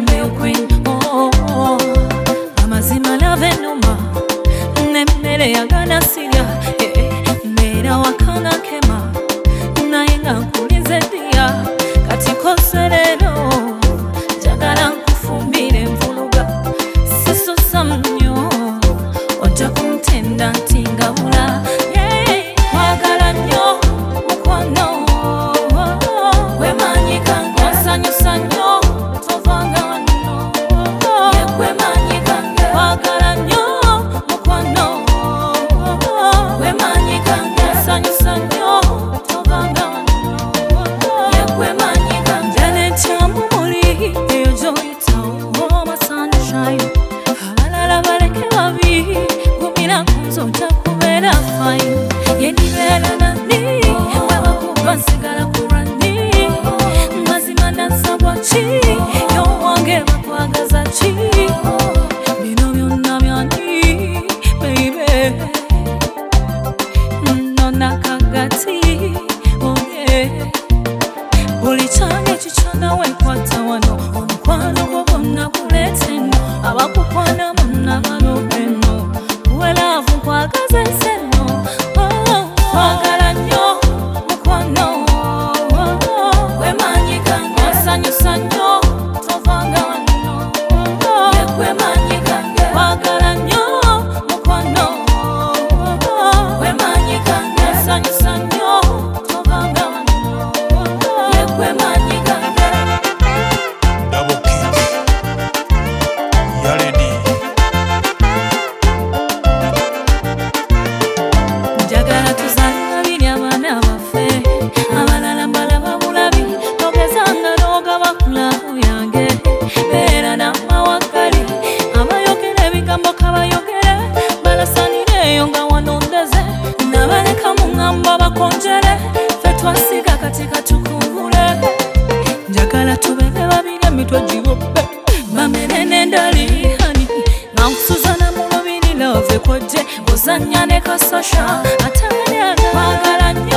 real queen. Oh, oh. Amazima love numa nemmere yagana sirya mera wakana kema nayenga nkulize dia kati koserero jagala nkufumbire nvuluga sisusa nnyo ojja kuntenda ntingabula kwagala nnyo mukwano wemanyika nsanyusa nnyo tovanga wano yekwemanyika kwagala nnyo mukwano wemanyika nsanyusa nnyo tovanga wano yekwemanyika njane kyamu muli eyo gyoyitawo my sunshine abalala baleke babi gumira kunze ojja kubeera fine yendibeera nani webakuba nsigala kurani mazima nasabwa ki yowange bakwagaza ki bino byonna byani baby nona kagati oye buli kyange kikyona wekwata wano omukwano gwo gwonna guleeta eno abakukwana bonna baloba eno welavu nkwagaza enseno kwagala nnyo mukwano wemanyika nsanyusa nnyo tovanga wano yekwemanyika kwagala nnyo mukwano wemanyika nsanyusa nnyo tovanga wano yekwemanyika Double kick. Yaledi. njagala tuzaalira biri abaana baffe abalala mbalaba bulabi togezanga n'ogaba kulavu yange beera n'amawagali abayogera ebigambo kabayogere balasanire nga wano ndeze nabaleka mu ŋŋambo bakonjere ffe twasiga kati katukungule njagala tubeere babiri emitwe gibobe bamere n'endali hani nga nkusuzana mu lubiri love kwojje ozannya ne kasasha atanyana kwagala nnyo